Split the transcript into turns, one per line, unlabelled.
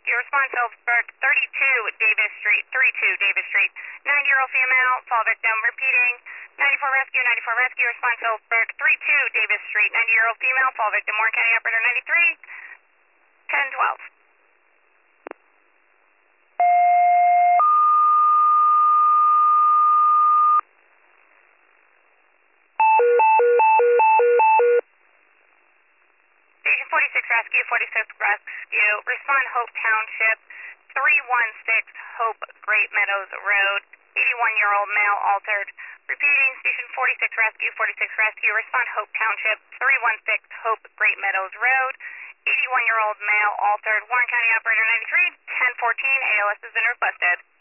Rescue. Respond Phillipsburg, 32 Davis Street, 32 Davis Street. 90-year-old female, fall victim. Repeating, 94 Rescue, 94 Rescue. Respond Phillipsburg, 32 Davis Street. 90-year-old female, fall victim. Warren County Operator 93, 1012. Station 46 Rescue, 46 Rescue. Respond Hope Township, 316 Hope Great Meadows Road. 81-year-old male altered. Repeating, Station 46 Rescue, 46 Rescue. Respond Hope Township, 316 Hope Great Meadows Road. 81-year-old male altered. Warren County Operator 93, 1014. ALS has been requested.